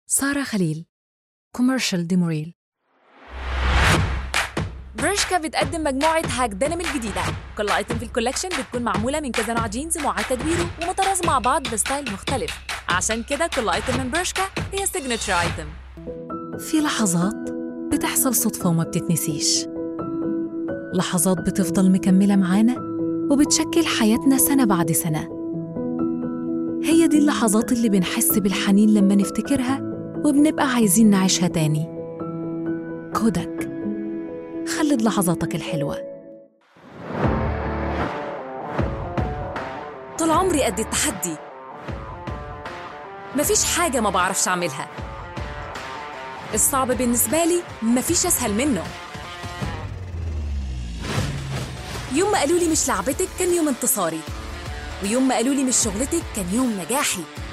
سارة خليل، كوميرشال ديموريل. برشكا بتقدم مجموعة هاك دينم الجديدة. كل ايتم في الكولكشن بتكون معمولة من كذا نوع جينز معاد تدويره ومطرز مع بعض بستايل مختلف، عشان كده كل ايتم من برشكا هي سيجنتشر ايتم. في لحظات بتحصل صدفة وما بتتنسيش، لحظات بتفضل مكملة معانا وبتشكل حياتنا سنة بعد سنة. هي دي اللحظات اللي بنحس بالحنين لما نفتكرها وبنبقى عايزين نعيشها تاني. كوداك، خلد لحظاتك الحلوة. طول عمري قد التحدي، مفيش حاجة ما بعرفش أعملها. الصعب بالنسبة لي مفيش أسهل منه. يوم ما قالوا لي مش لعبتك كان يوم انتصاري، ويوم ما قالوا لي مش شغلتك كان يوم نجاحي.